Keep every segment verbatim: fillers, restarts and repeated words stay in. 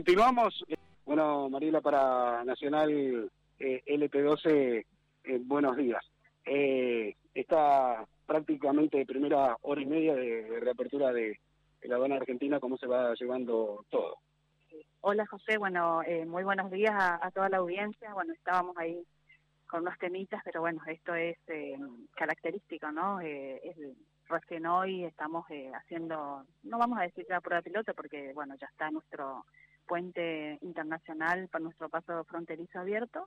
Continuamos. Bueno, Mariela, para Nacional eh, L P doce, eh, buenos días. Eh, está prácticamente de primera hora y media de, de reapertura de, de la aduana argentina. ¿Cómo se va llevando todo? Hola José, bueno, eh, muy buenos días a, a toda la audiencia. Bueno, estábamos ahí con unos temitas, pero bueno, esto es eh, característico, ¿no? Eh, es, recién hoy estamos eh, haciendo, no vamos a decir la prueba piloto porque, bueno, ya está nuestro puente internacional para nuestro paso fronterizo abierto,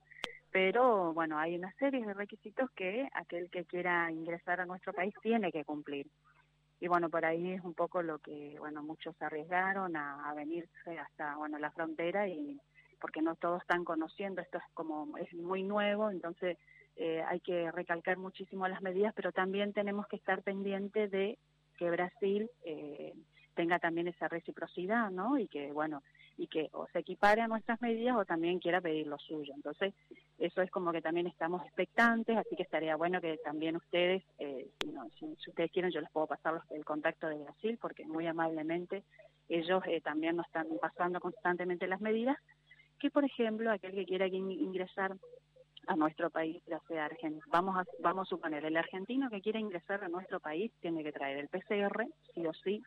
pero bueno, hay una serie de requisitos que aquel que quiera ingresar a nuestro país tiene que cumplir. Y bueno, por ahí es un poco lo que, bueno, muchos se arriesgaron a, a venirse hasta, bueno, la frontera, y porque no todos están conociendo, esto es como, es muy nuevo, entonces eh, hay que recalcar muchísimo las medidas, pero también tenemos que estar pendientes de que Brasil eh, tenga también esa reciprocidad, ¿no? Y que, bueno, y que o se equipare a nuestras medidas o también quiera pedir lo suyo. Entonces, eso es como que también estamos expectantes, así que estaría bueno que también ustedes, eh, si, no, si, si ustedes quieren, yo les puedo pasar los, el contacto de Brasil, porque muy amablemente ellos eh, también nos están pasando constantemente las medidas, que por ejemplo, aquel que quiera ingresar a nuestro país, ya sea argentino, vamos a, vamos a suponer, el argentino que quiera ingresar a nuestro país tiene que traer el P C R, sí o sí,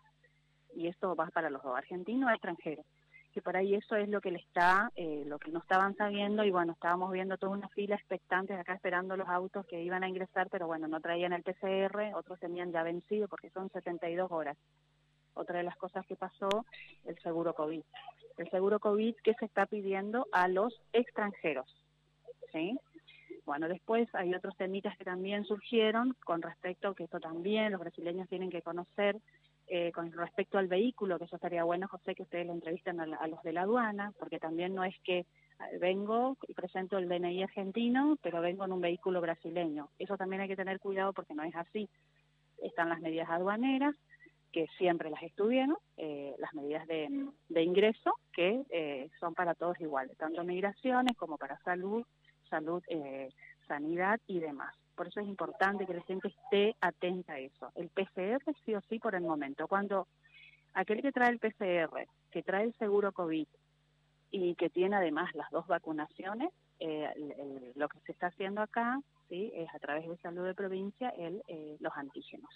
y esto va para los dos, argentinos o extranjeros, que por ahí eso es lo que le está, eh, lo que no estaban sabiendo, y bueno, estábamos viendo toda una fila expectantes acá esperando los autos que iban a ingresar, pero bueno, no traían el P C R, otros tenían ya vencido porque son setenta y dos horas. Otra de las cosas que pasó, el seguro COVID. El seguro COVID que se está pidiendo a los extranjeros, ¿sí? Bueno, después hay otros temitas que también surgieron con respecto a que esto también los brasileños tienen que conocer, eh, con respecto al vehículo, que eso estaría bueno, José, que ustedes lo entrevistan a, la, a los de la aduana, porque también no es que vengo y presento el D N I argentino, pero vengo en un vehículo brasileño. Eso también hay que tener cuidado porque no es así. Están las medidas aduaneras, que siempre las estuvieron, eh, las medidas de, de ingreso, que eh, son para todos iguales, tanto migraciones como para salud, salud, eh, sanidad y demás. Por eso es importante que la gente esté atenta a eso. El P C R sí o sí por el momento. Cuando aquel que trae el P C R, que trae el seguro COVID y que tiene además las dos vacunaciones, eh, el, el, lo que se está haciendo acá, sí, es a través de Salud de Provincia, el, eh, los antígenos.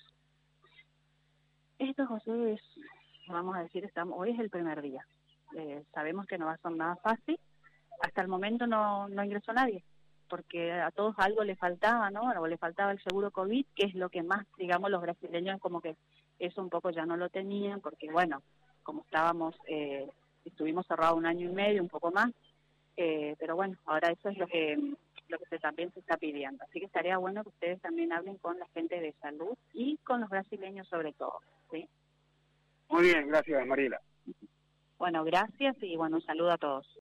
Esto, José, es, vamos a decir, estamos, hoy es el primer día. Eh, sabemos que no va a ser nada fácil. Hasta el momento no, no ingresó nadie, porque a todos algo le faltaba, ¿no? O le faltaba el seguro COVID, que es lo que más, digamos, los brasileños como que eso un poco ya no lo tenían, porque bueno, como estábamos, eh, estuvimos cerrados un año y medio, un poco más, eh, pero bueno, ahora eso es lo que lo que se, también se está pidiendo. Así que estaría bueno que ustedes también hablen con la gente de salud y con los brasileños sobre todo, ¿sí? Muy bien, gracias, Mariela. Bueno, gracias y bueno, un saludo a todos.